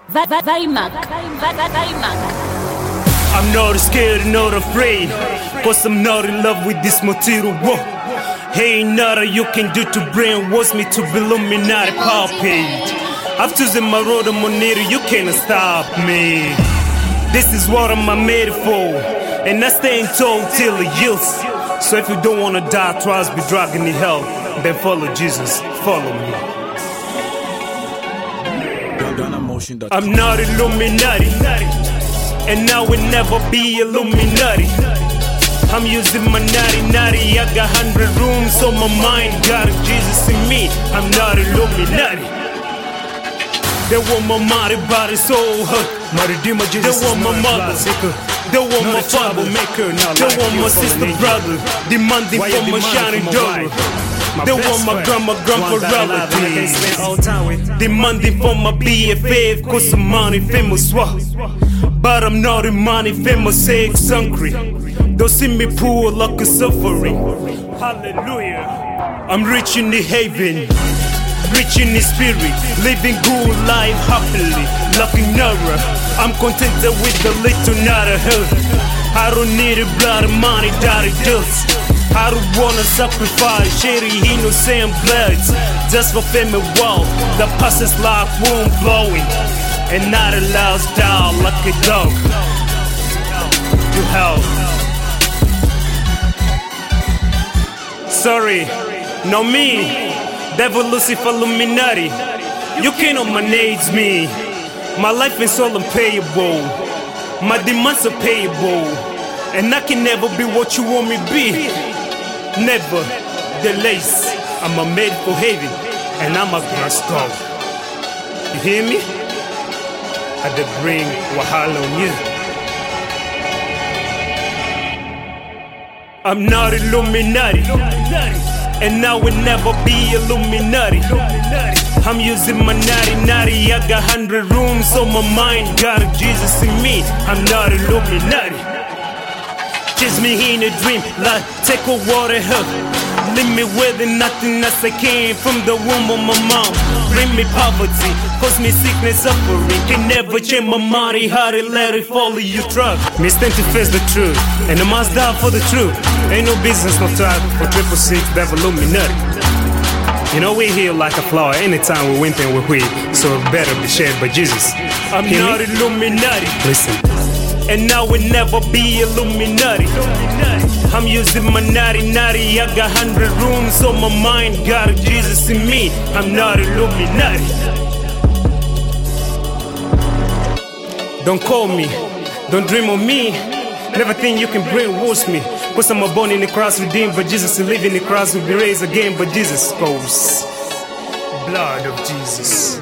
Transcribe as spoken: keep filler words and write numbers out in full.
Vaimak, Vaimak. I'm not scared, not afraid, cause I'm not in love with this material world. Ain't nothing you can do to brainwash me to be Illuminati power page. I've chosen my road, I'm on it, you can't stop me. This is what I'm made for, and I stay tall till it yields. So if you don't wanna die, twice be dragging the hell, then follow Jesus, follow me. I'm not Illuminati, and I will never be Illuminati. I'm using my naughty naughty. I got hundred rooms on my mind, got Jesus in me. I'm not Illuminati. They want my body, body so hurt. They want my mother, they want my father, they want my sister, brother, demanding for my shining daughter. They want my grandma, grandpa relatives, demanding for my B F F, cause I'm money famous, what? But I'm not in money famous, sex hungry. Don't see me poor like a suffering. Hallelujah. I'm rich in the haven, rich in the spirit, living good life happily, looking never. I'm contented with the little, not a hell. I don't need a blood of money that it does. I don't wanna sacrifice shitty innocent bloods just for fame and wealth. The passes like wind blowing, and not allows down like a dog to hell. Sorry, no me, devil Lucifer Illuminati. You cannot manage me. My life is all unpayable, my demands are payable, and I can never be what you want me to be. Never delays. I'm a made for heaven, and I'm a grass dog. You hear me? I did bring Wahala on you. I'm not Illuminati, and I will never be Illuminati. I'm using my naughty naughty. I got hundred rooms on my mind, got Jesus in me. I'm not Illuminati. Chase me in a dream, like take a water hug. Leave me with nothing as I came from the womb of my mom. Bring me poverty, cause me sickness, suffering. Can never change my money, how to let it follow you truck. Me stand to face the truth, and I must die for the truth. Ain't no business, no time for triple six, devil Illuminati. You know we heal like a flower anytime we win and we quit, so it better be shared by Jesus. I'm Hear not me? Illuminati. Listen. And I will never be Illuminati. I'm using my naughty naughty. I got hundred rooms on my mind, got Jesus in me. I'm not Illuminati. Don't call me, don't dream of me. Never think you can brainwash me, cause I'm a born in the cross redeemed, but Jesus is living in the cross will be raised again, but Jesus goes. Blood of Jesus.